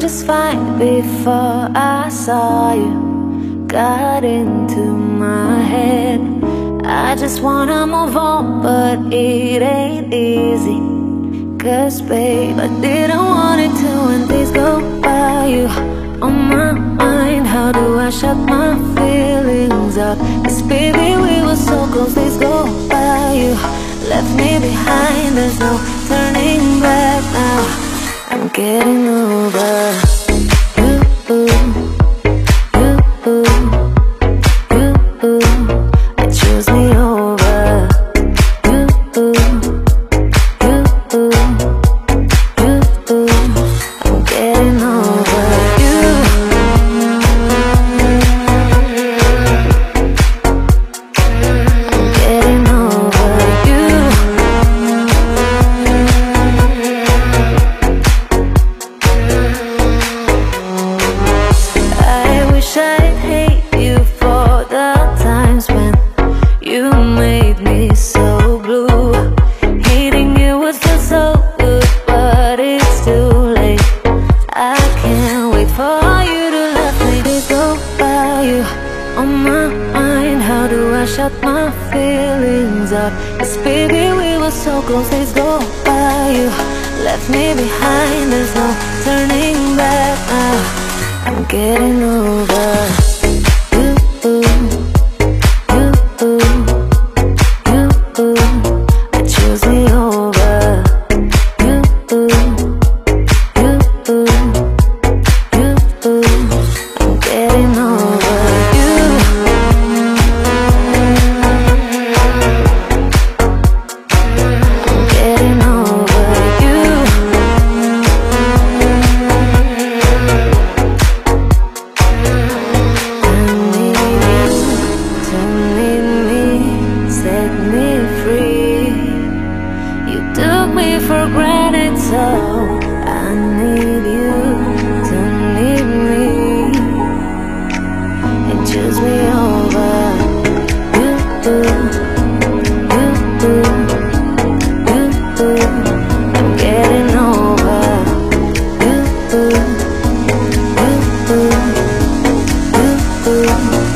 just fine before I saw you. Got into my head. I just wanna move on, but it ain't easy. Cause babe, I didn't want it to when days go by. You on my mind, how do I shut my feelings out? Cause baby, we were so close, days go by. You left me behind, there's no turning back now. I'm getting over you, I choose me over you, I'm getting over you. I'm getting over you. I wish I'd hate you for the times when you made me so blue. Hating you would feel so good, but it's too late. I can't wait for you to let me days go by. You on my mind, how do I shut my feelings out? Cause baby, we were so close, days go by. You left me behind, there's no turning back now. I'm getting over you, I choose me over you, I'm getting over you. I'm getting over you. Set me free. You took me for granted, so I need you to need me. And choose me over you, I'm getting over you,